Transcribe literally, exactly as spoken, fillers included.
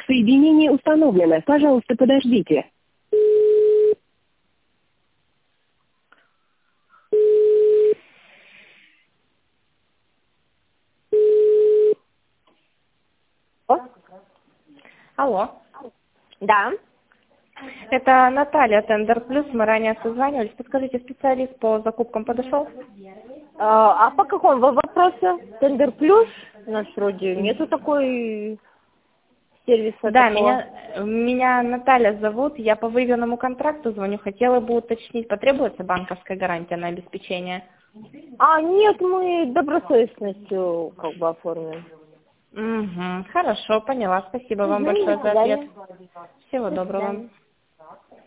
Соединение установлено. Пожалуйста, подождите. Алло. Да. Это Наталья, Тендер Плюс. Мы ранее созванивались. Подскажите, специалист по закупкам подошел? А, а по какому вопросу? Тендер Плюс? У нас вроде нету такой сервиса Да, такого. меня, меня Наталья зовут. Я по выявленному контракту звоню. Хотела бы уточнить, потребуется банковская гарантия на обеспечение? А, нет, мы добросовестностью как бы оформим. Угу, хорошо, поняла. Спасибо вам Угу, большое до за ответ. свидания. Всего До доброго. свидания.